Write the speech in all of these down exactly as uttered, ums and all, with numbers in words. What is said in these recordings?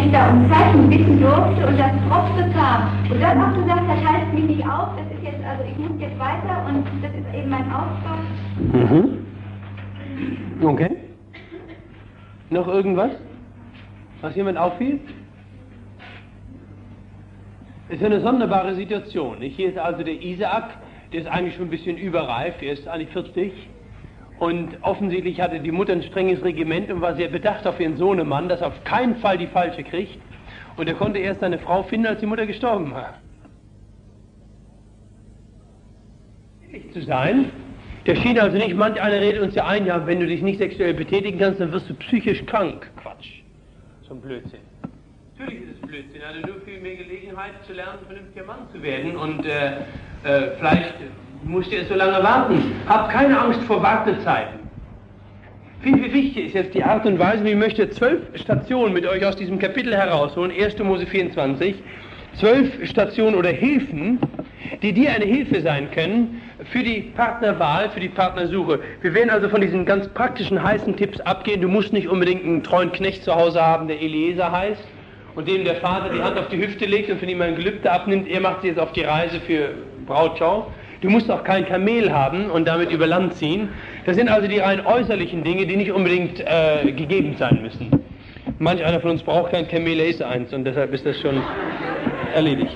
ich da um Zeichen bitten durfte und das tropfte kam. Und dann auch gesagt hat, halt mich nicht auf, das ist jetzt, also ich muss jetzt weiter und das ist eben mein Auftrag. Mhm. Okay. Noch irgendwas, was jemand auffiel? Es ist eine sonderbare Situation. Nicht? Hier ist also der Isaak, der ist eigentlich schon ein bisschen überreif, er ist eigentlich vierzig. Und offensichtlich hatte die Mutter ein strenges Regiment und war sehr bedacht auf ihren Sohnemann, dass er auf keinen Fall die falsche kriegt. Und er konnte erst seine Frau finden, als die Mutter gestorben war. Ehrlich zu sein, der schien also nicht, manch einer redet uns ja ein, ja, wenn du dich nicht sexuell betätigen kannst, dann wirst du psychisch krank. Quatsch. So ein Blödsinn. Natürlich ist es Blödsinn, er hatte nur viel mehr Gelegenheit zu lernen, vernünftiger Mann zu werden. Und äh, äh, vielleicht musste er so lange warten. Habt keine Angst vor Wartezeiten. Viel, viel wichtiger ist jetzt die Art und Weise, wie ich möchte zwölf Stationen mit euch aus diesem Kapitel herausholen, erster Mose vierundzwanzig, zwölf Stationen oder Hilfen, die dir eine Hilfe sein können für die Partnerwahl, für die Partnersuche. Wir werden also von diesen ganz praktischen, heißen Tipps abgehen. Du musst nicht unbedingt einen treuen Knecht zu Hause haben, der Eliezer heißt, und dem der Vater die Hand auf die Hüfte legt und von ihm ein Gelübde abnimmt. Er macht sich jetzt auf die Reise für Brautschau. Du musst auch kein Kamel haben und damit über Land ziehen. Das sind also die rein äußerlichen Dinge, die nicht unbedingt äh, gegeben sein müssen. Manch einer von uns braucht kein Kamel, er ist eins und deshalb ist das schon erledigt.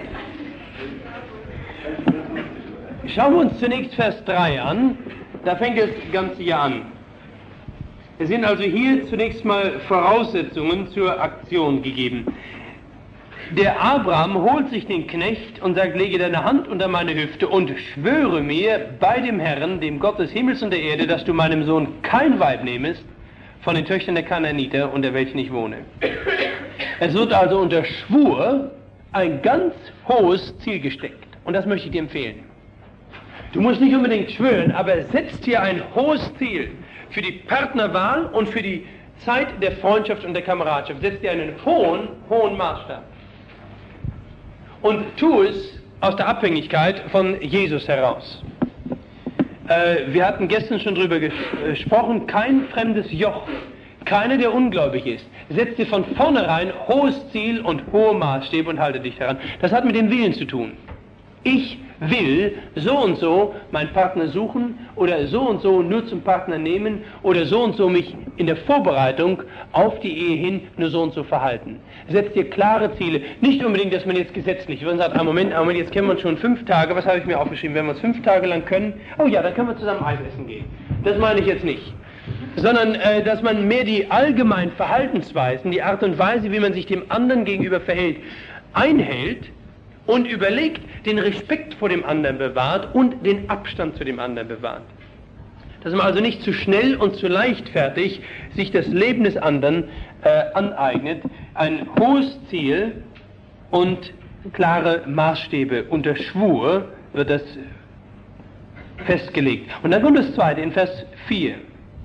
Schauen wir uns zunächst Vers drei an. Da fängt das Ganze hier an. Es sind also hier zunächst mal Voraussetzungen zur Aktion gegeben. Der Abraham holt sich den Knecht und sagt, lege deine Hand unter meine Hüfte und schwöre mir bei dem Herrn, dem Gott des Himmels und der Erde, dass du meinem Sohn kein Weib nehmest von den Töchtern der Kanaaniter, unter welchen ich wohne. Es wird also unter Schwur ein ganz hohes Ziel gesteckt. Und das möchte ich dir empfehlen. Du musst nicht unbedingt schwören, aber es setzt hier ein hohes Ziel für die Partnerwahl und für die Zeit der Freundschaft und der Kameradschaft. Setzt dir einen hohen, hohen Maßstab. Und tu es aus der Abhängigkeit von Jesus heraus. Äh, wir hatten gestern schon darüber ges gesprochen, kein fremdes Joch, keiner, der ungläubig ist. Setz dir von vornherein hohes Ziel und hohe Maßstäbe und halte dich daran. Das hat mit dem Willen zu tun. Ich will so und so meinen Partner suchen oder so und so nur zum Partner nehmen oder so und so mich in der Vorbereitung auf die Ehe hin nur so und so verhalten. Setz dir klare Ziele. Nicht unbedingt, dass man jetzt gesetzlich wird und sagt, ah, Moment, ah, Moment, jetzt kennen wir uns schon fünf Tage, was habe ich mir aufgeschrieben? Wenn wir uns fünf Tage lang können, oh ja, dann können wir zusammen Eis essen gehen. Das meine ich jetzt nicht. Sondern, äh, dass man mehr die allgemeinen Verhaltensweisen, die Art und Weise, wie man sich dem anderen gegenüber verhält, einhält und überlegt, den Respekt vor dem anderen bewahrt und den Abstand zu dem anderen bewahrt. Dass man also nicht zu schnell und zu leichtfertig sich das Leben des anderen äh, aneignet. Ein hohes Ziel und klare Maßstäbe. Unter Schwur wird das festgelegt. Und dann kommt das zweite in Vers vier.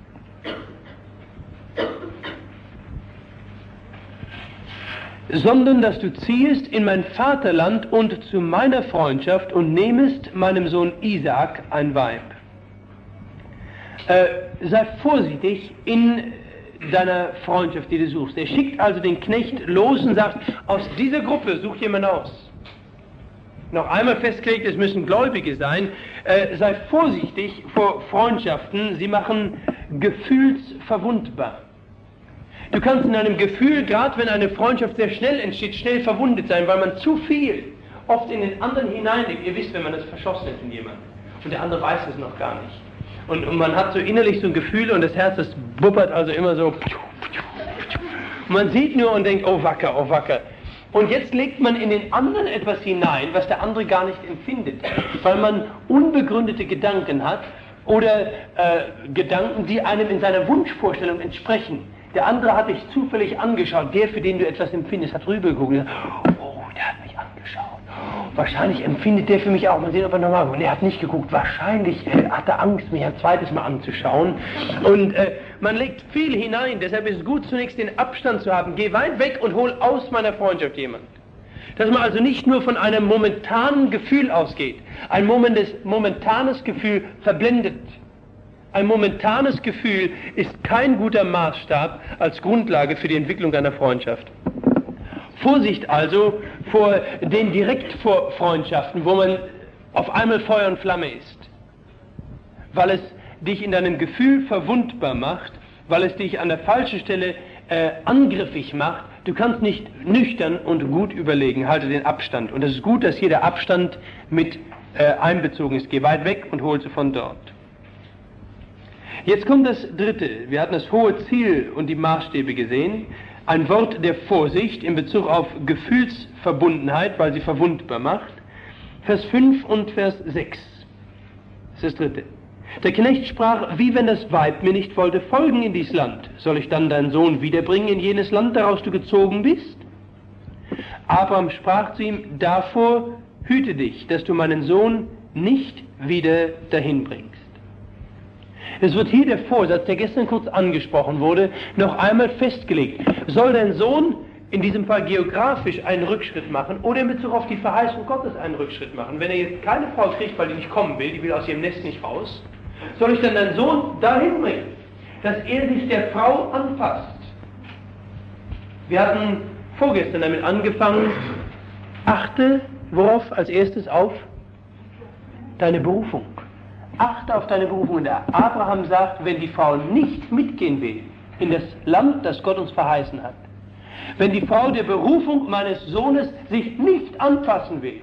Sondern dass du ziehest in mein Vaterland und zu meiner Freundschaft und nehmest meinem Sohn Isaak ein Weib. Äh, sei vorsichtig in deiner Freundschaft, die du suchst. Er schickt also den Knecht los und sagt, aus dieser Gruppe such jemand aus. Noch einmal festgelegt, es müssen Gläubige sein. Äh, sei vorsichtig vor Freundschaften, sie machen gefühlsverwundbar. Du kannst in einem Gefühl, gerade wenn eine Freundschaft sehr schnell entsteht, schnell verwundet sein, weil man zu viel oft in den anderen hineinlegt. Ihr wisst, wenn man das verschossen ist in jemanden und der andere weiß es noch gar nicht. Und, und man hat so innerlich so ein Gefühl und das Herz, das buppert also immer so. Und man sieht nur und denkt, oh wacker, oh wacker. Und jetzt legt man in den anderen etwas hinein, was der andere gar nicht empfindet, weil man unbegründete Gedanken hat oder äh, Gedanken, die einem in seiner Wunschvorstellung entsprechen. Der andere hat dich zufällig angeschaut, der, für den du etwas empfindest, hat rübergeguckt und gesagt, oh, der hat mich angeschaut. Wahrscheinlich empfindet der für mich auch. Mal sehen, ob er normal ist. Und er hat nicht geguckt. Wahrscheinlich äh, hat er Angst, mich ein zweites Mal anzuschauen. Und äh, man legt viel hinein. Deshalb ist es gut, zunächst den Abstand zu haben. Geh weit weg und hol aus meiner Freundschaft jemand. Dass man also nicht nur von einem momentanen Gefühl ausgeht. Ein momentes, momentanes Gefühl verblendet. Ein momentanes Gefühl ist kein guter Maßstab als Grundlage für die Entwicklung einer Freundschaft. Vorsicht also vor den Direktfreundschaften, wo man auf einmal Feuer und Flamme ist, weil es dich in deinem Gefühl verwundbar macht, weil es dich an der falschen Stelle äh, angriffig macht. Du kannst nicht nüchtern und gut überlegen, halte den Abstand. Und es ist gut, dass hier der Abstand mit äh, einbezogen ist. Geh weit weg und hol sie von dort. Jetzt kommt das Dritte. Wir hatten das hohe Ziel und die Maßstäbe gesehen. Ein Wort der Vorsicht in Bezug auf Gefühlsverbundenheit, weil sie verwundbar macht. Vers fünf und Vers sechs. Das ist das Dritte. Der Knecht sprach, wie wenn das Weib mir nicht wollte folgen in dies Land. Soll ich dann deinen Sohn wiederbringen in jenes Land, daraus du gezogen bist? Abraham sprach zu ihm, davor hüte dich, dass du meinen Sohn nicht wieder dahin bringst. Es wird hier der Vorsatz, der gestern kurz angesprochen wurde, noch einmal festgelegt. Soll dein Sohn in diesem Fall geografisch einen Rückschritt machen oder in Bezug auf die Verheißung Gottes einen Rückschritt machen? Wenn er jetzt keine Frau kriegt, weil die nicht kommen will, die will aus ihrem Nest nicht raus, soll ich dann deinen Sohn dahin bringen, dass er sich der Frau anpasst? Wir hatten vorgestern damit angefangen, achte worauf als erstes auf? Deine Berufung. Achte auf deine Berufung. Und der Abraham sagt, wenn die Frau nicht mitgehen will in das Land, das Gott uns verheißen hat, wenn die Frau der Berufung meines Sohnes sich nicht anpassen will,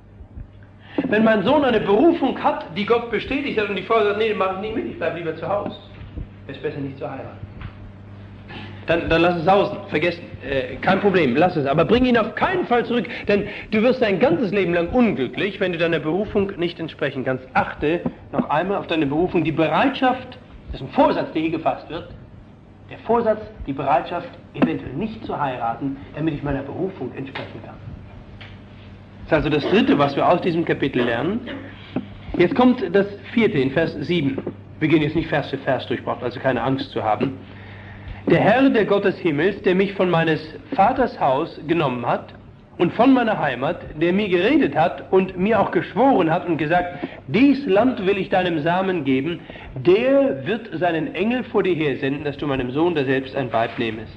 wenn mein Sohn eine Berufung hat, die Gott bestätigt hat und die Frau sagt, nee, mach ich nicht mit, ich bleibe lieber zu Hause, es ist besser nicht zu heiraten. Dann, dann lass es sausen, vergessen, äh, kein Problem, lass es, aber bring ihn auf keinen Fall zurück, denn du wirst dein ganzes Leben lang unglücklich, wenn du deiner Berufung nicht entsprechen kannst. Achte noch einmal auf deine Berufung, die Bereitschaft, das ist ein Vorsatz, der hier gefasst wird, der Vorsatz, die Bereitschaft, eventuell nicht zu heiraten, damit ich meiner Berufung entsprechen kann. Das ist also das Dritte, was wir aus diesem Kapitel lernen. Jetzt kommt das Vierte in Vers sieben. Wir gehen jetzt nicht Vers für Vers durch, braucht also keine Angst zu haben. Der Herr, der Gott des Himmels, der mich von meines Vaters Haus genommen hat und von meiner Heimat, der mir geredet hat und mir auch geschworen hat und gesagt, dies Land will ich deinem Samen geben, der wird seinen Engel vor dir hersenden, dass du meinem Sohn da selbst ein Weib nehmest.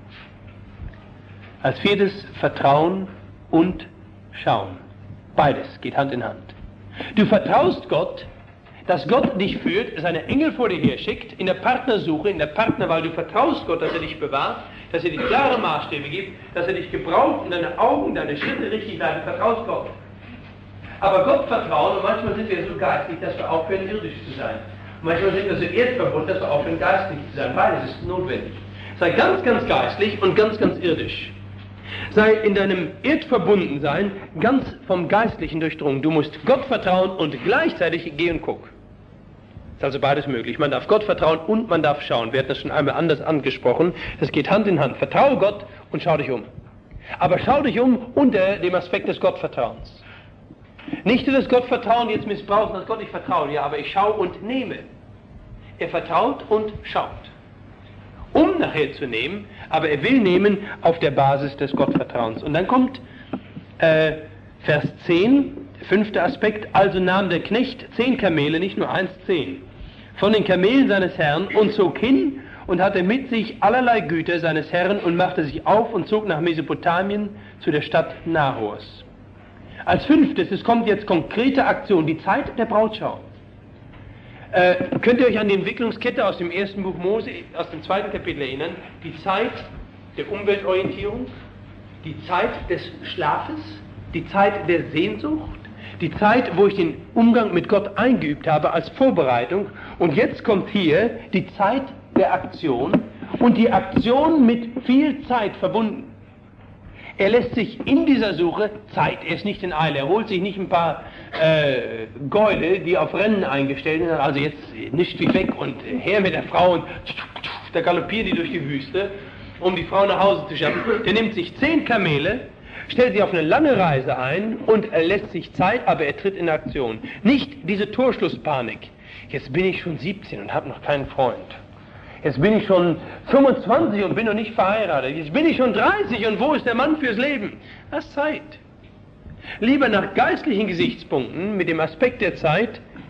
Als viertes Vertrauen und Schauen. Beides geht Hand in Hand. Du vertraust Gott, dass Gott dich führt, seine Engel vor dir her schickt, in der Partnersuche, in der Partnerwahl. Du vertraust Gott, dass er dich bewahrt, dass er dir klare Maßstäbe gibt, dass er dich gebraucht und deine Augen, deine Schritte richtig leiten. Du vertraust Gott. Aber Gott vertrauen, und manchmal sind wir so geistlich, dass wir aufhören, irdisch zu sein. Und manchmal sind wir so erdverbunden, dass wir aufhören, geistlich zu sein. Beides ist notwendig. Sei ganz, ganz geistlich und ganz, ganz irdisch. Sei in deinem Erdverbundensein ganz vom Geistlichen durchdrungen. Du musst Gott vertrauen und gleichzeitig geh und guck. Ist also beides möglich. Man darf Gott vertrauen und man darf schauen. Wir hatten das schon einmal anders angesprochen. Das geht Hand in Hand. Vertraue Gott und schau dich um. Aber schau dich um unter dem Aspekt des Gottvertrauens. Nicht nur das Gottvertrauen jetzt missbrauchen, dass Gott ich vertraue, ja, aber ich schaue und nehme. Er vertraut und schaut. Um nachher zu nehmen, aber er will nehmen auf der Basis des Gottvertrauens. Und dann kommt äh, Vers zehn, fünfter Aspekt, also nahm der Knecht zehn Kamele, nicht nur eins, zehn, von den Kamelen seines Herrn und zog hin und hatte mit sich allerlei Güter seines Herrn und machte sich auf und zog nach Mesopotamien zu der Stadt Nahors. Als fünftes, es kommt jetzt konkrete Aktion, die Zeit der Brautschau. Äh, könnt ihr euch an die Entwicklungskette aus dem ersten Buch Mose, aus dem zweiten Kapitel erinnern? Die Zeit der Umweltorientierung, die Zeit des Schlafes, die Zeit der Sehnsucht, die Zeit, wo ich den Umgang mit Gott eingeübt habe als Vorbereitung. Und jetzt kommt hier die Zeit der Aktion und die Aktion mit viel Zeit verbunden. Er lässt sich in dieser Suche Zeit, er ist nicht in Eile, er holt sich nicht ein paar äh, Gäule, die auf Rennen eingestellt sind, also jetzt nicht wie weg und her mit der Frau und da galoppiert die durch die Wüste, um die Frau nach Hause zu schaffen. Der nimmt sich zehn Kamele, stellt sie auf eine lange Reise ein und er lässt sich Zeit, aber er tritt in Aktion. Nicht diese Torschlusspanik. Jetzt bin ich schon siebzehn und habe noch keinen Freund. Jetzt bin ich schon fünfundzwanzig und bin noch nicht verheiratet. Jetzt bin ich schon dreißig und wo ist der Mann fürs Leben? Das ist Zeit. Lieber nach geistlichen Gesichtspunkten, mit dem Aspekt der Zeit,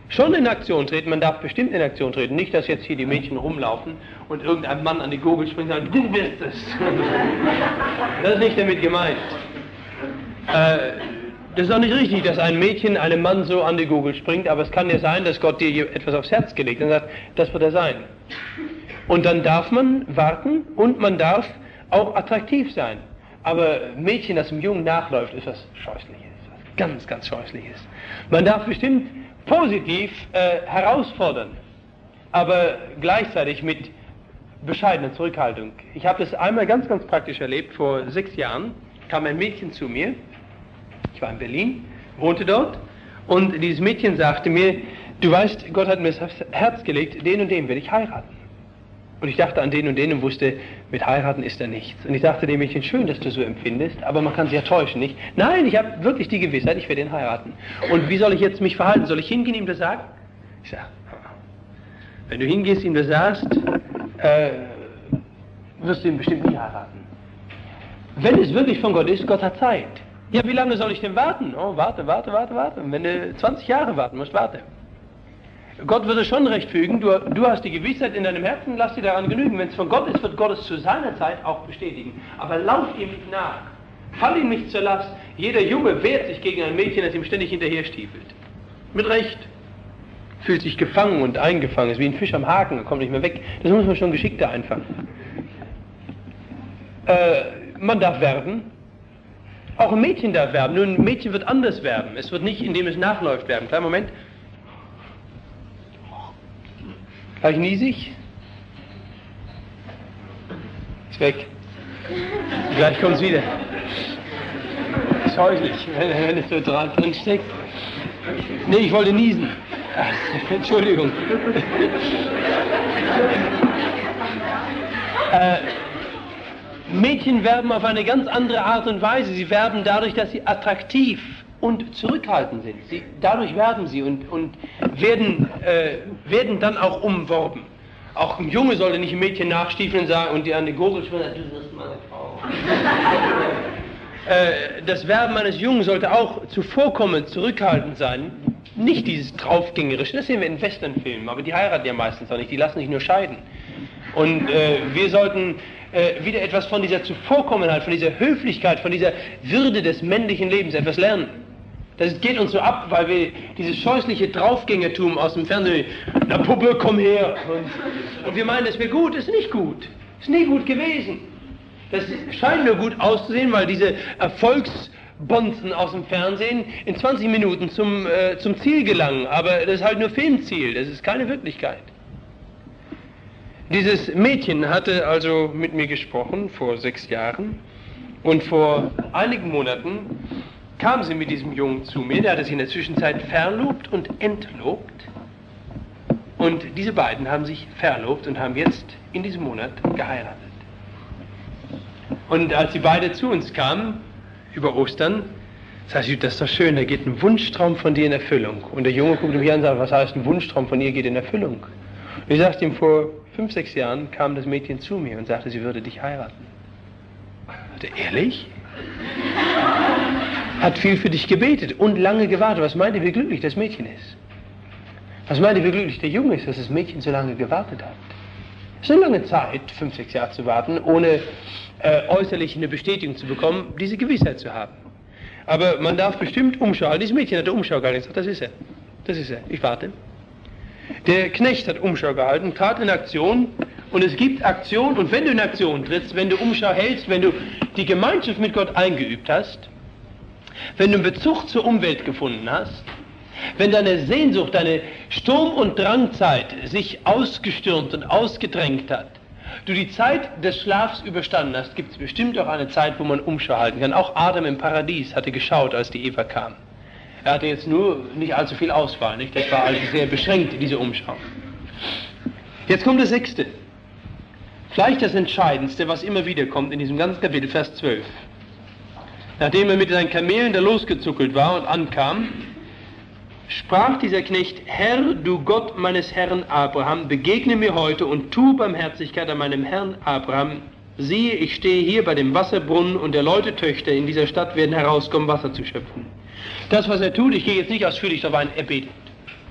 schon in Aktion treten, man darf bestimmt in Aktion treten, nicht, dass jetzt hier die Mädchen rumlaufen und irgendein Mann an die Gurgel springt und sagt, du bist es. Das ist nicht damit gemeint. Äh, das ist auch nicht richtig, dass ein Mädchen einem Mann so an die Gurgel springt, aber es kann ja sein, dass Gott dir etwas aufs Herz gelegt hat und sagt, das wird er sein. Und dann darf man warten und man darf auch attraktiv sein. Aber Mädchen, das einem Jungen nachläuft, ist was Scheußliches, was ganz, ganz Scheußliches. Man darf bestimmt positiv äh, herausfordern, aber gleichzeitig mit bescheidener Zurückhaltung. Ich habe das einmal ganz, ganz praktisch erlebt. Vor sechs Jahren kam ein Mädchen zu mir. Ich war in Berlin, wohnte dort, und dieses Mädchen sagte mir, du weißt, Gott hat mir das Herz gelegt, den und den werde ich heiraten. Und ich dachte an den und den und wusste, mit heiraten ist da nichts. Und ich dachte dem Mädchen, schön, dass du so empfindest, aber man kann sich ja täuschen, nicht? Nein, ich habe wirklich die Gewissheit, ich werde ihn heiraten. Und wie soll ich jetzt mich verhalten? Soll ich hingehen, ihm das sagen? Ich sage, wenn du hingehst, ihm das sagst, äh, wirst du ihn bestimmt nie heiraten. Wenn es wirklich von Gott ist, Gott hat Zeit. Ja, wie lange soll ich denn warten? Oh, warte, warte, warte, warte. Wenn du zwanzig Jahre warten musst, warte. Gott wird es schon recht fügen. Du, du hast die Gewissheit in deinem Herzen, lass dir daran genügen. Wenn es von Gott ist, wird Gott es zu seiner Zeit auch bestätigen. Aber lauf ihm nicht nach. Fall ihm nicht zur Last. Jeder Junge wehrt sich gegen ein Mädchen, das ihm ständig hinterher stiefelt. Mit Recht. Fühlt sich gefangen und eingefangen. Ist wie ein Fisch am Haken, kommt nicht mehr weg. Das muss man schon geschickter einfangen. Äh, man darf werben. Auch ein Mädchen darf werben. Nur ein Mädchen wird anders werben. Es wird nicht, indem es nachläuft, werben. Kleinen Moment. Gleich niesig. Ist weg. Gleich kommt es wieder. Scheußlich, wenn, wenn es so dran drin steckt. Nee, ich wollte niesen. Entschuldigung. äh, Mädchen werben auf eine ganz andere Art und Weise. Sie werben dadurch, dass sie attraktiv und zurückhaltend sind. Sie, dadurch werben sie und, und werden, äh, werden dann auch umworben. Auch ein Junge sollte nicht ein Mädchen nachstiefeln sagen und die an die Gurgel schwimmen, du wirst meine Frau. äh, das Werben eines Jungen sollte auch zuvorkommend, zurückhaltend sein. Nicht dieses draufgängerische, das sehen wir in Westernfilmen, aber die heiraten ja meistens auch nicht, die lassen sich nur scheiden. Und äh, wir sollten äh, wieder etwas von dieser Zuvorkommenheit, von dieser Höflichkeit, von dieser Würde des männlichen Lebens etwas lernen. Das geht uns so ab, weil wir dieses scheußliche Draufgängertum aus dem Fernsehen, na Puppe, komm her. Und, und wir meinen, das wäre gut, ist nicht gut. Ist nie gut gewesen. Das scheint nur gut auszusehen, weil diese Erfolgsbonzen aus dem Fernsehen in zwanzig Minuten zum, äh, zum Ziel gelangen. Aber das ist halt nur Filmziel, das ist keine Wirklichkeit. Dieses Mädchen hatte also mit mir gesprochen vor sechs Jahren und vor einigen Monaten kam sie mit diesem Jungen zu mir, der hatte sich in der Zwischenzeit verlobt und entlobt. Und diese beiden haben sich verlobt und haben jetzt in diesem Monat geheiratet. Und als sie beide zu uns kamen, über Ostern, sagte sie, das ist doch schön, da geht ein Wunschtraum von dir in Erfüllung. Und der Junge guckte mich an und sagte, was heißt ein Wunschtraum von ihr geht in Erfüllung? Und ich sagte ihm, vor fünf, sechs Jahren kam das Mädchen zu mir und sagte, sie würde dich heiraten. Ich sagte, ehrlich? Hat viel für dich gebetet und lange gewartet. Was meint ihr, wie glücklich das Mädchen ist? Was meint ihr, wie glücklich der Junge ist, dass das Mädchen so lange gewartet hat? Es ist eine lange Zeit, fünf, sechs Jahre zu warten, ohne äh, äußerlich eine Bestätigung zu bekommen, diese Gewissheit zu haben. Aber man darf bestimmt Umschau halten. Dieses Mädchen hat Umschau gehalten. Ich sage, das ist er. Das ist er. Ich warte. Der Knecht hat Umschau gehalten, trat in Aktion. Und es gibt Aktion. Und wenn du in Aktion trittst, wenn du Umschau hältst, wenn du die Gemeinschaft mit Gott eingeübt hast, wenn du einen Bezug zur Umwelt gefunden hast, wenn deine Sehnsucht, deine Sturm- und Drangzeit sich ausgestürmt und ausgedrängt hat, du die Zeit des Schlafs überstanden hast, gibt es bestimmt auch eine Zeit, wo man Umschau halten kann. Auch Adam im Paradies hatte geschaut, als die Eva kam. Er hatte jetzt nur nicht allzu viel Auswahl, nicht? Das war also sehr beschränkt, diese Umschau. Jetzt kommt das Sechste. Vielleicht das Entscheidendste, was immer wieder kommt in diesem ganzen Kapitel, Vers zwölf. Nachdem er mit seinen Kamelen da losgezuckelt war und ankam, sprach dieser Knecht, Herr, du Gott meines Herrn Abraham, begegne mir heute und tu Barmherzigkeit an meinem Herrn Abraham. Siehe, ich stehe hier bei dem Wasserbrunnen und der Leute Töchter in dieser Stadt werden herauskommen, Wasser zu schöpfen. Das, was er tut, ich gehe jetzt nicht ausführlich darauf ein, er betet.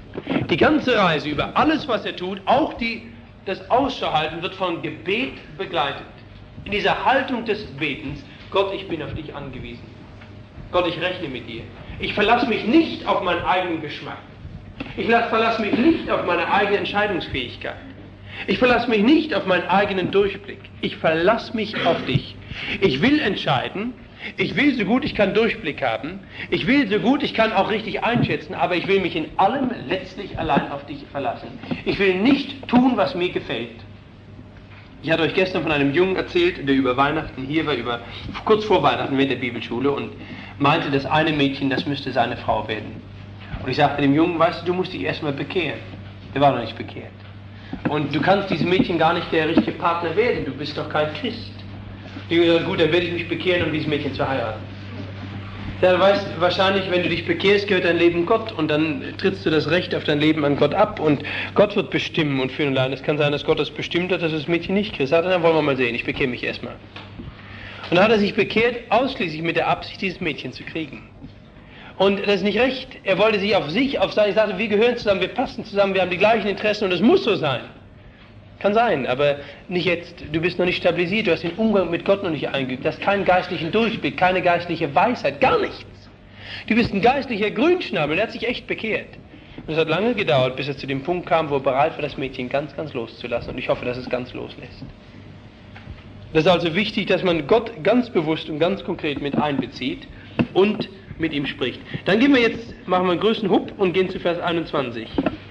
Die ganze Reise über alles, was er tut, auch die, das Ausschauhalten, wird von Gebet begleitet. In dieser Haltung des Betens, Gott, ich bin auf dich angewiesen. Gott, ich rechne mit dir. Ich verlasse mich nicht auf meinen eigenen Geschmack. Ich verlasse mich nicht auf meine eigene Entscheidungsfähigkeit. Ich verlasse mich nicht auf meinen eigenen Durchblick. Ich verlasse mich auf dich. Ich will entscheiden. Ich will so gut ich kann Durchblick haben. Ich will so gut ich kann auch richtig einschätzen, aber ich will mich in allem letztlich allein auf dich verlassen. Ich will nicht tun, was mir gefällt. Ich hatte euch gestern von einem Jungen erzählt, der über Weihnachten hier war, über, kurz vor Weihnachten während der Bibelschule und meinte, das eine Mädchen, das müsste seine Frau werden. Und ich sagte dem Jungen, weißt du, du musst dich erstmal bekehren. Der war noch nicht bekehrt. Und du kannst diesem Mädchen gar nicht der richtige Partner werden, du bist doch kein Christ. Ich habe gesagt, gut, dann werde ich mich bekehren, um dieses Mädchen zu heiraten. Ja, du weißt, wahrscheinlich, wenn du dich bekehrst, gehört dein Leben Gott und dann trittst du das Recht auf dein Leben an Gott ab und Gott wird bestimmen und führen und leiten. Es kann sein, dass Gott das bestimmt hat, dass das Mädchen nicht Christ hat, dann wollen wir mal sehen, ich bekehre mich erstmal. Und dann hat er sich bekehrt, ausschließlich mit der Absicht, dieses Mädchen zu kriegen. Und das ist nicht recht. Er wollte sich auf sich, auf seine, ich sagte, wir gehören zusammen, wir passen zusammen, wir haben die gleichen Interessen und es muss so sein. Kann sein, aber nicht jetzt. Du bist noch nicht stabilisiert, du hast den Umgang mit Gott noch nicht eingeübt, du hast keinen geistlichen Durchblick, keine geistliche Weisheit, gar nichts. Du bist ein geistlicher Grünschnabel, der hat sich echt bekehrt. Und es hat lange gedauert, bis er zu dem Punkt kam, wo er bereit war, das Mädchen ganz, ganz loszulassen. Und ich hoffe, dass es ganz loslässt. Das ist also wichtig, dass man Gott ganz bewusst und ganz konkret mit einbezieht und mit ihm spricht. Dann gehen wir jetzt, machen wir einen größten Hub und gehen zu Vers einundzwanzig.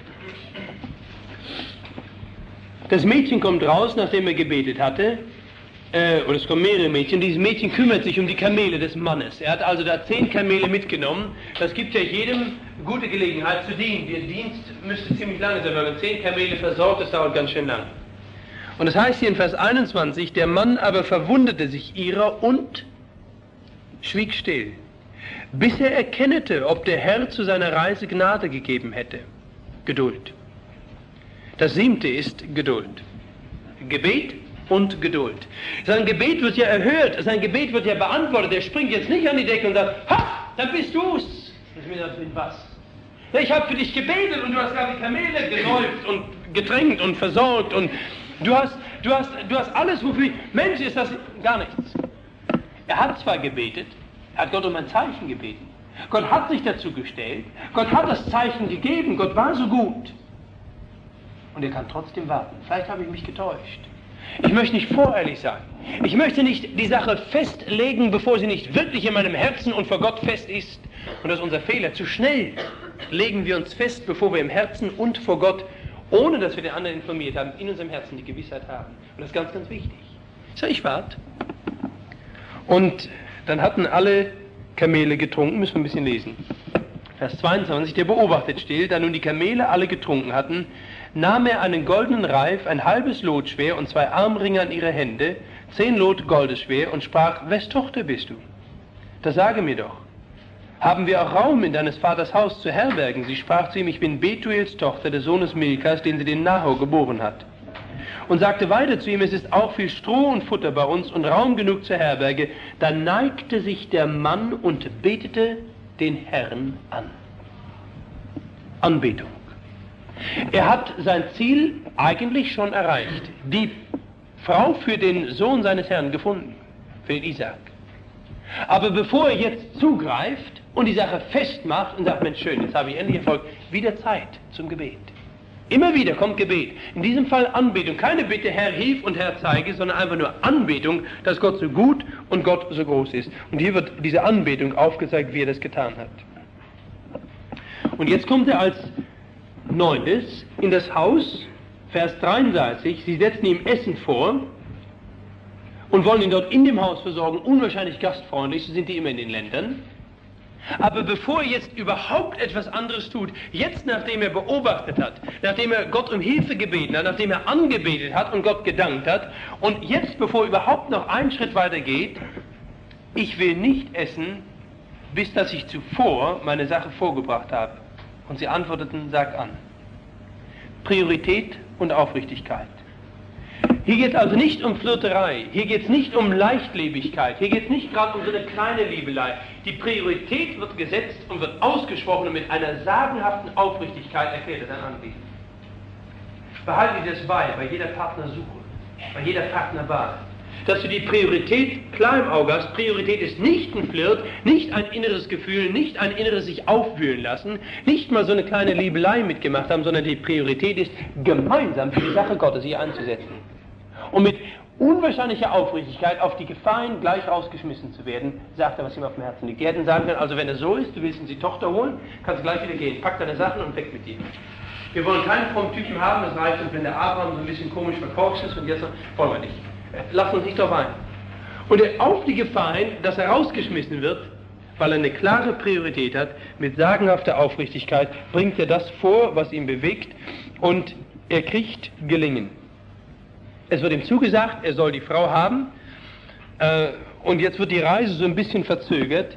Das Mädchen kommt raus, nachdem er gebetet hatte, äh, oder es kommen mehrere Mädchen, dieses Mädchen kümmert sich um die Kamele des Mannes. Er hat also da zehn Kamele mitgenommen, das gibt ja jedem gute Gelegenheit zu dienen. Der Dienst müsste ziemlich lange sein, wenn man zehn Kamele versorgt, das dauert ganz schön lang. Und es das heißt hier in Vers einundzwanzig, der Mann aber verwunderte sich ihrer und schwieg still, bis er erkennete, ob der Herr zu seiner Reise Gnade gegeben hätte. Geduld. Das siebte ist Geduld. Gebet und Geduld. Sein Gebet wird ja erhört, sein Gebet wird ja beantwortet. Er springt jetzt nicht an die Decke und sagt, ha, dann bist du's. Und ich mir sagt, was? Ja, ich habe für dich gebetet und du hast gerade die Kamele gesäuft und getränkt und versorgt und du hast, du hast, du hast alles, wofür ich... Mensch, ist das gar nichts. Er hat zwar gebetet, er hat Gott um ein Zeichen gebeten. Gott hat sich dazu gestellt, Gott hat das Zeichen gegeben, Gott war so gut. Und er kann trotzdem warten. Vielleicht habe ich mich getäuscht. Ich möchte nicht voreilig sein. Ich möchte nicht die Sache festlegen, bevor sie nicht wirklich in meinem Herzen und vor Gott fest ist. Und das ist unser Fehler. Zu schnell legen wir uns fest, bevor wir im Herzen und vor Gott, ohne dass wir den anderen informiert haben, in unserem Herzen die Gewissheit haben. Und das ist ganz, ganz wichtig. So, ich warte. Und dann hatten alle Kamele getrunken, müssen wir ein bisschen lesen. Vers zweiundzwanzig, der beobachtet still, da nun die Kamele alle getrunken hatten, nahm er einen goldenen Reif, ein halbes Lot schwer und zwei Armringe an ihre Hände, zehn Lot Goldes schwer und sprach, wes Tochter bist du? Das sage mir doch. Haben wir auch Raum in deines Vaters Haus zu herbergen? Sie sprach zu ihm, ich bin Betuels Tochter des Sohnes Milkas, den sie den Nahor geboren hat. Und sagte weiter zu ihm, es ist auch viel Stroh und Futter bei uns und Raum genug zur Herberge. Da neigte sich der Mann und betete den Herrn an. Anbetung. Er hat sein Ziel eigentlich schon erreicht. Die Frau für den Sohn seines Herrn gefunden, für den Isaak. Aber bevor er jetzt zugreift und die Sache festmacht und sagt, Mensch, schön, jetzt habe ich endlich Erfolg, wieder Zeit zum Gebet. Immer wieder kommt Gebet. In diesem Fall Anbetung. Keine Bitte, Herr, hilf und Herr, zeige, sondern einfach nur Anbetung, dass Gott so gut und Gott so groß ist. Und hier wird diese Anbetung aufgezeigt, wie er das getan hat. Und jetzt kommt er als Neuntes in das Haus, Vers dreiunddreißig, sie setzen ihm Essen vor und wollen ihn dort in dem Haus versorgen, unwahrscheinlich gastfreundlich, so sind die immer in den Ländern. Aber bevor er jetzt überhaupt etwas anderes tut, jetzt nachdem er beobachtet hat, nachdem er Gott um Hilfe gebeten hat, nachdem er angebetet hat und Gott gedankt hat, und jetzt bevor er überhaupt noch einen Schritt weiter geht, ich will nicht essen, bis dass ich zuvor meine Sache vorgebracht habe. Und sie antworteten, sag an. Priorität und Aufrichtigkeit. Hier geht es also nicht um Flirterei, hier geht es nicht um Leichtlebigkeit, hier geht es nicht gerade um so eine kleine Liebelei. Die Priorität wird gesetzt und wird ausgesprochen und mit einer sagenhaften Aufrichtigkeit erklärt er sein Anliegen. Behalte dir das bei, bei jeder Partnersuche, bei jeder Partnerwahl, dass du die Priorität klar im Auge hast. Priorität ist nicht ein Flirt, nicht ein inneres Gefühl, nicht ein inneres sich aufwühlen lassen, nicht mal so eine kleine Liebelei mitgemacht haben, sondern die Priorität ist, gemeinsam für die Sache Gottes hier einzusetzen. Und mit unwahrscheinlicher Aufrichtigkeit auf die Gefahr hin, gleich rausgeschmissen zu werden, sagt er, was ihm auf dem Herzen liegt. Die hätten sagen können, also wenn es so ist, du willst uns die Tochter holen, kannst du gleich wieder gehen, pack deine Sachen und weg mit dir. Wir wollen keinen frommen Typen haben, das reicht uns, wenn der Abraham so ein bisschen komisch verkorkst ist und jetzt wollen wir nicht. Lass uns nicht drauf ein. Und er auf die Gefahr hin, dass er rausgeschmissen wird, weil er eine klare Priorität hat, mit sagenhafter Aufrichtigkeit bringt er das vor, was ihn bewegt, und er kriegt Gelingen. Es wird ihm zugesagt, er soll die Frau haben, äh, und jetzt wird die Reise so ein bisschen verzögert.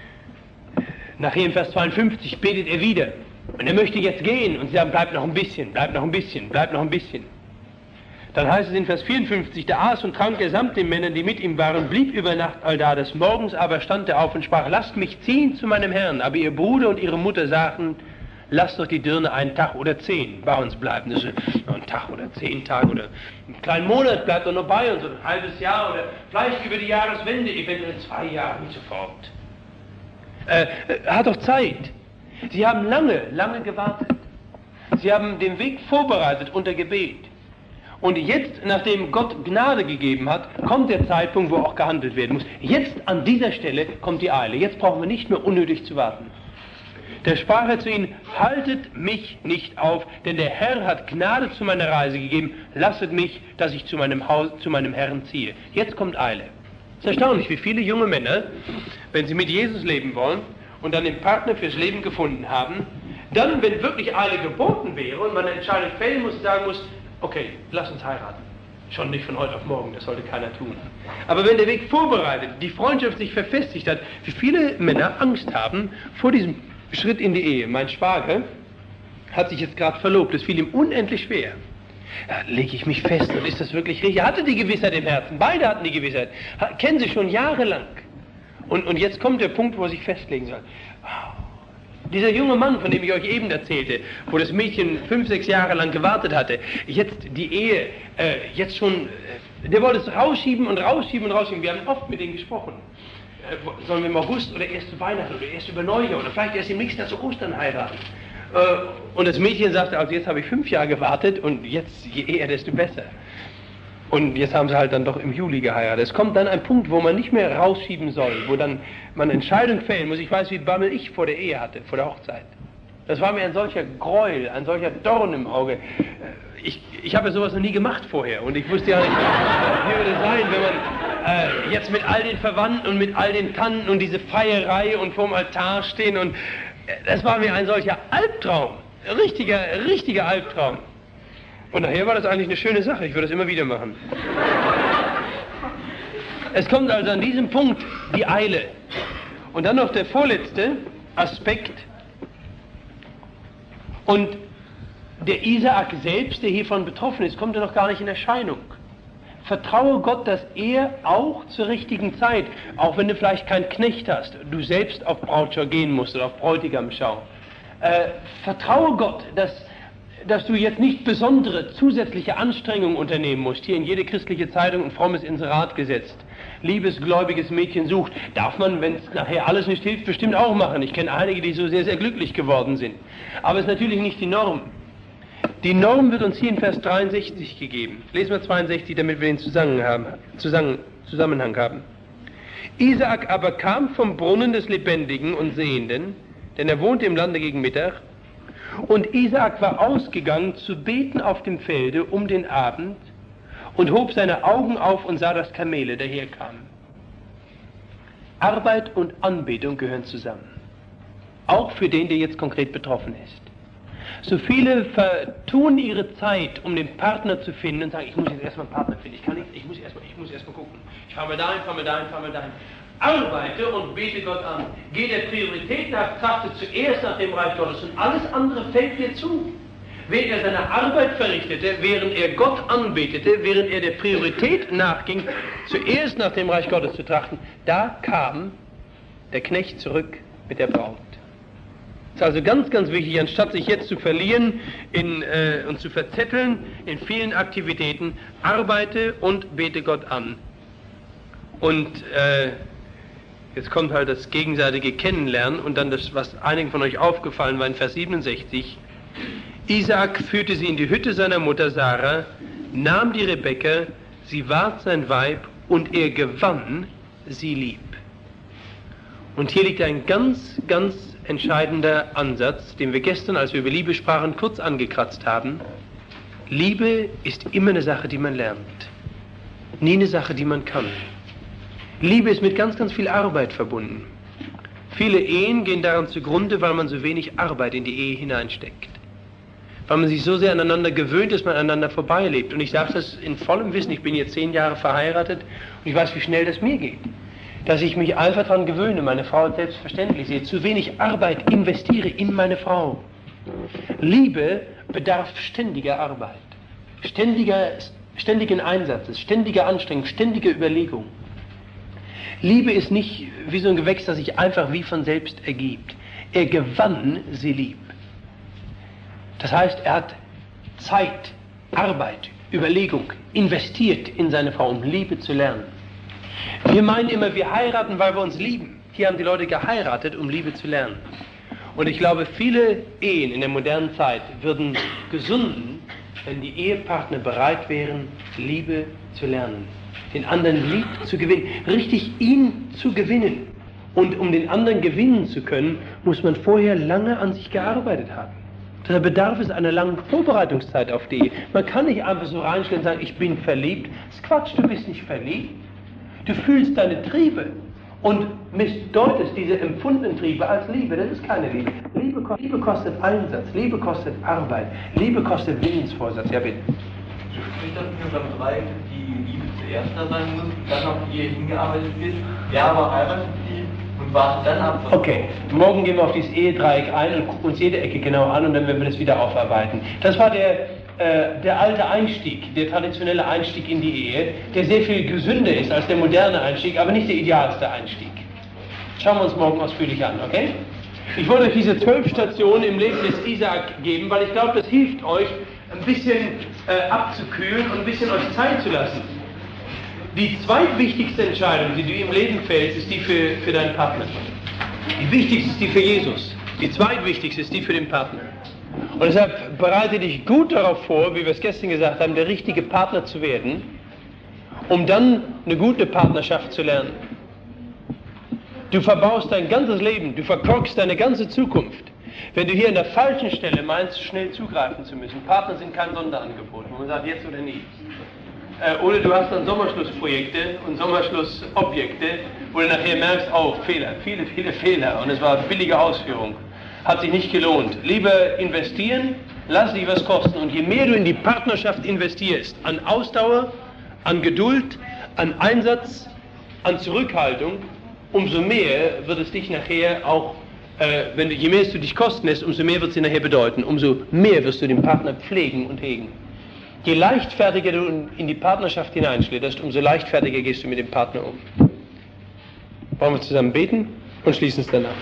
Nachher in Vers zweiundfünfzig betet er wieder und er möchte jetzt gehen und sie sagen, bleib noch ein bisschen, bleib noch ein bisschen, bleib noch ein bisschen. Dann heißt es in Vers vierundfünfzig, da aß und trank er samt den Männern, die mit ihm waren, blieb über Nacht allda. Des Morgens aber stand er auf und sprach, lasst mich ziehen zu meinem Herrn. Aber ihr Bruder und ihre Mutter sagten, lasst doch die Dirne einen Tag oder zehn bei uns bleiben. Das ist noch ein Tag oder zehn Tage oder einen kleinen Monat bleibt er noch bei uns, ein halbes Jahr oder vielleicht über die Jahreswende, eventuell zwei Jahre, nicht sofort. Äh, hat doch Zeit. Sie haben lange, lange gewartet. Sie haben den Weg vorbereitet unter Gebet. Und jetzt, nachdem Gott Gnade gegeben hat, kommt der Zeitpunkt, wo auch gehandelt werden muss. Jetzt an dieser Stelle kommt die Eile. Jetzt brauchen wir nicht mehr unnötig zu warten. Da sprach er zu ihnen, haltet mich nicht auf, denn der Herr hat Gnade zu meiner Reise gegeben, lasset mich, dass ich zu meinem Haus, zu meinem Herrn ziehe. Jetzt kommt Eile. Es ist erstaunlich, wie viele junge Männer, wenn sie mit Jesus leben wollen und dann den Partner fürs Leben gefunden haben, dann, wenn wirklich Eile geboten wäre und man eine Entscheidung fällen muss, sagen muss, okay, lass uns heiraten. Schon nicht von heute auf morgen, das sollte keiner tun. Aber wenn der Weg vorbereitet, die Freundschaft sich verfestigt hat, wie viele Männer Angst haben vor diesem Schritt in die Ehe. Mein Schwager hat sich jetzt gerade verlobt, es fiel ihm unendlich schwer. Ja, lege ich mich fest und ist das wirklich richtig? Er hatte die Gewissheit im Herzen, beide hatten die Gewissheit, kennen sie schon jahrelang. Und, und jetzt kommt der Punkt, wo er sich festlegen soll. Dieser junge Mann, von dem ich euch eben erzählte, wo das Mädchen fünf, sechs Jahre lang gewartet hatte, jetzt die Ehe, äh, jetzt schon, äh, der wollte es rausschieben und rausschieben und rausschieben. Wir haben oft mit ihm gesprochen. Äh, sollen wir im August oder erst zu Weihnachten oder erst über Neujahr oder vielleicht erst im nächsten Jahr zu Ostern heiraten? Äh, und das Mädchen sagte, also jetzt habe ich fünf Jahre gewartet und jetzt, je eher, desto besser. Und jetzt haben sie halt dann doch im Juli geheiratet. Es kommt dann ein Punkt, wo man nicht mehr rausschieben soll, wo dann man Entscheidungen fällen muss. Ich weiß, wie Bammel ich vor der Ehe hatte, vor der Hochzeit. Das war mir ein solcher Gräuel, ein solcher Dorn im Auge. Ich, ich habe ja sowas noch nie gemacht vorher und ich wusste ja nicht, wie würde es sein, wenn man äh, jetzt mit all den Verwandten und mit all den Tanten und diese Feierei und vorm Altar stehen und äh, das war mir ein solcher Albtraum, richtiger, richtiger Albtraum. Und nachher war das eigentlich eine schöne Sache, ich würde das immer wieder machen. Es kommt also an diesem Punkt die Eile. Und dann noch der vorletzte Aspekt. Und der Isaak selbst, der hiervon betroffen ist, kommt ja noch gar nicht in Erscheinung. Vertraue Gott, dass er auch zur richtigen Zeit, auch wenn du vielleicht keinen Knecht hast, du selbst auf Brautschau gehen musst oder auf Bräutigamschau, äh, vertraue Gott, dass dass du jetzt nicht besondere zusätzliche Anstrengungen unternehmen musst. Hier in jede christliche Zeitung ein frommes Inserat gesetzt. Liebes, gläubiges Mädchen sucht. Darf man, wenn es nachher alles nicht hilft, bestimmt auch machen. Ich kenne einige, die so sehr, sehr glücklich geworden sind. Aber es ist natürlich nicht die Norm. Die Norm wird uns hier in Vers dreiundsechzig gegeben. Lesen wir zweiundsechzig, damit wir den Zusammenhang haben. Zusammenhang haben. Isaak aber kam vom Brunnen des Lebendigen und Sehenden, denn er wohnte im Lande gegen Mittag, und Isaak war ausgegangen zu beten auf dem Felde um den Abend und hob seine Augen auf und sah, dass Kamele daherkamen. Arbeit und Anbetung gehören zusammen. Auch für den, der jetzt konkret betroffen ist. So viele vertun ihre Zeit, um den Partner zu finden und sagen, ich muss jetzt erstmal einen Partner finden, ich kann nicht, ich muss erstmal, ich muss erstmal gucken. Ich fahre mal dahin, fahre mal dahin, fahre mal dahin. Arbeite und bete Gott an. Geh der Priorität nach, trachte zuerst nach dem Reich Gottes und alles andere fällt dir zu. Während er seine Arbeit verrichtete, während er Gott anbetete, während er der Priorität nachging, zuerst nach dem Reich Gottes zu trachten, da kam der Knecht zurück mit der Braut. Das ist also ganz, ganz wichtig, anstatt sich jetzt zu verlieren in, äh, und zu verzetteln in vielen Aktivitäten, arbeite und bete Gott an. Und äh, jetzt kommt halt das gegenseitige Kennenlernen und dann das, was einigen von euch aufgefallen war in Vers siebenundsechzig. Isaak führte sie in die Hütte seiner Mutter Sarah, nahm die Rebekka, sie ward sein Weib und er gewann sie lieb. Und hier liegt ein ganz, ganz entscheidender Ansatz, den wir gestern, als wir über Liebe sprachen, kurz angekratzt haben. Liebe ist immer eine Sache, die man lernt, nie eine Sache, die man kann. Liebe ist mit ganz, ganz viel Arbeit verbunden. Viele Ehen gehen daran zugrunde, weil man so wenig Arbeit in die Ehe hineinsteckt. Weil man sich so sehr aneinander gewöhnt, dass man aneinander vorbeilebt. Und ich sage das in vollem Wissen, ich bin jetzt zehn Jahre verheiratet und ich weiß, wie schnell das mir geht. Dass ich mich einfach daran gewöhne, meine Frau als selbstverständlich sehe, zu wenig Arbeit investiere in meine Frau. Liebe bedarf ständiger Arbeit, ständiger, ständigen Einsatzes, ständiger Anstrengung, ständiger Überlegung. Liebe ist nicht wie so ein Gewächs, das sich einfach wie von selbst ergibt. Er gewann sie lieb. Das heißt, er hat Zeit, Arbeit, Überlegung investiert in seine Frau, um Liebe zu lernen. Wir meinen immer, wir heiraten, weil wir uns lieben. Hier haben die Leute geheiratet, um Liebe zu lernen. Und ich glaube, viele Ehen in der modernen Zeit würden gesunden, wenn die Ehepartner bereit wären, Liebe zu lernen. Den anderen lieb zu gewinnen, richtig ihn zu gewinnen. Und um den anderen gewinnen zu können, muss man vorher lange an sich gearbeitet haben. Da bedarf es einer langen Vorbereitungszeit auf die Ehe. Man kann nicht einfach so reinstellen und sagen, ich bin verliebt. Das ist Quatsch, du bist nicht verliebt. Du fühlst deine Triebe und missdeutest diese empfundenen Triebe als Liebe. Das ist keine Liebe. Liebe, kostet, Liebe kostet Einsatz, Liebe kostet Arbeit, Liebe kostet Willensvorsatz. Ja, bitte. Du sprichst das in unserem Dreieck, die Liebe zuerst da sein muss, dann auf die Ehe hingearbeitet wird. Ja, aber heiratet sie und wartet dann ab. Okay, morgen gehen wir auf dieses Ehedreieck ein und gucken uns jede Ecke genau an und dann werden wir das wieder aufarbeiten. Das war der, äh, der alte Einstieg, der traditionelle Einstieg in die Ehe, der sehr viel gesünder ist als der moderne Einstieg, aber nicht der idealste Einstieg. Schauen wir uns morgen ausführlich an, okay? Ich wollte euch diese zwölf Stationen im Leben des Isaak geben, weil ich glaube, das hilft euch, ein bisschen äh, abzukühlen und ein bisschen euch Zeit zu lassen. Die zweitwichtigste Entscheidung, die du im Leben fällst, ist die für, für deinen Partner. Die wichtigste ist die für Jesus. Die zweitwichtigste ist die für den Partner. Und deshalb bereite dich gut darauf vor, wie wir es gestern gesagt haben, der richtige Partner zu werden, um dann eine gute Partnerschaft zu lernen. Du verbaust dein ganzes Leben, du verkorkst deine ganze Zukunft, wenn du hier an der falschen Stelle meinst, schnell zugreifen zu müssen. Partner sind kein Sonderangebot, wo man sagt, jetzt oder nie. Äh, oder du hast dann Sommerschlussprojekte und Sommerschlussobjekte, wo du nachher merkst, oh, Fehler, viele, viele Fehler und es war billige Ausführung. Hat sich nicht gelohnt. Lieber investieren, lass dich was kosten. Und je mehr du in die Partnerschaft investierst, an Ausdauer, an Geduld, an Einsatz, an Zurückhaltung, umso mehr wird es dich nachher auch, äh, wenn du, je mehr es du dich kosten lässt, umso mehr wird es dir nachher bedeuten. Umso mehr wirst du den Partner pflegen und hegen. Je leichtfertiger du in die Partnerschaft hineinschlitterst, umso leichtfertiger gehst du mit dem Partner um. Wollen wir zusammen beten und schließen es danach.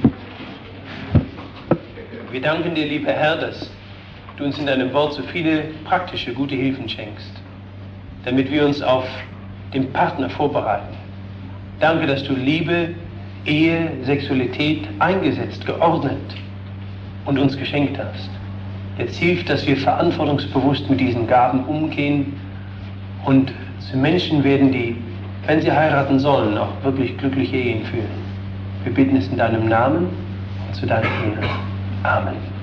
Wir danken dir, lieber Herr, dass du uns in deinem Wort so viele praktische, gute Hilfen schenkst, damit wir uns auf den Partner vorbereiten. Danke, dass du Liebe, Ehe, Sexualität eingesetzt, geordnet und uns geschenkt hast. Jetzt hilft, dass wir verantwortungsbewusst mit diesen Gaben umgehen und zu Menschen werden, die, wenn sie heiraten sollen, auch wirklich glückliche Ehen führen. Wir bitten es in deinem Namen und zu deiner Ehre. Amen.